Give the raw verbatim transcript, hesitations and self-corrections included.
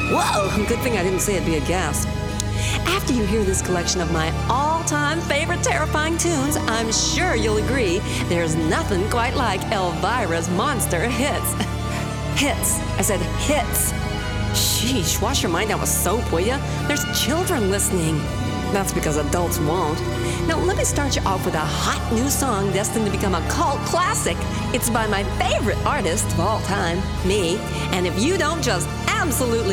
Whoa, good thing I didn't say it'd be a gasp. After you hear this collection of my all-time favorite terrifying tunes, I'm sure you'll agree there's nothing quite like Elvira's Monster Hits. Hits. I said hits. Sheesh, wash your mind out with soap, will ya? There's children listening. That's because adults won't. Now, let me start you off with a hot new song destined to become a cult classic. It's by my favorite artist of all time, me. And if you don't just absolutely